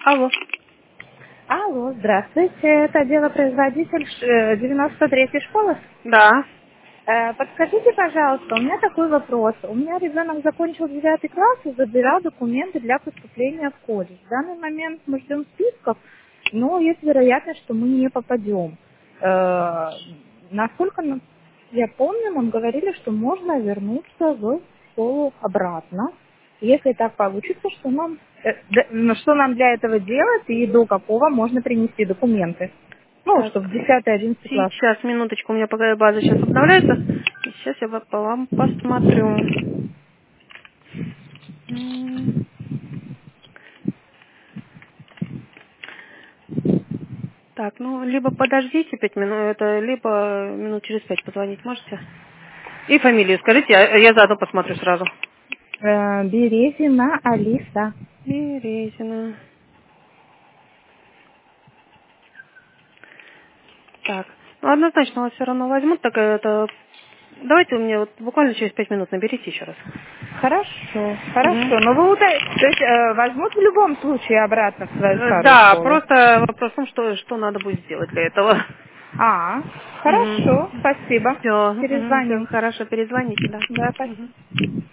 Алло. Алло, здравствуйте. Это делопроизводитель 93-й школы. Да. Подскажите, пожалуйста, у меня такой вопрос. У меня ребенок закончил 9 класс и забирал документы для поступления в колледж. В данный момент мы ждем списков, но есть вероятность, что мы не попадем. Насколько я помню, нам говорили, что можно вернуться в школу обратно. Если так получится, что нам для этого делать и до какого можно принести документы? Ну, Так. чтобы в 10-11 класс. Сейчас, минуточку, у меня пока база сейчас обновляется. И сейчас я по вам посмотрю. М, Так, ну, либо подождите 5 минут, либо минут через 5 позвонить можете? И фамилию скажите, я заодно посмотрю сразу. Березина Алиса. Березина. Так, ну, однозначно вас все равно возьмут, так это... Давайте вы мне вот буквально через 5 минут наберите еще раз. Хорошо, Мгм. хорошо. Но то есть возьмут в любом случае обратно в свою старую Да, школу? просто вопрос в том, что надо будет сделать для этого. Хорошо, Угу. спасибо. Все, всего Перезвоню. хорошо, перезвоните, да. Да, спасибо. Мгм.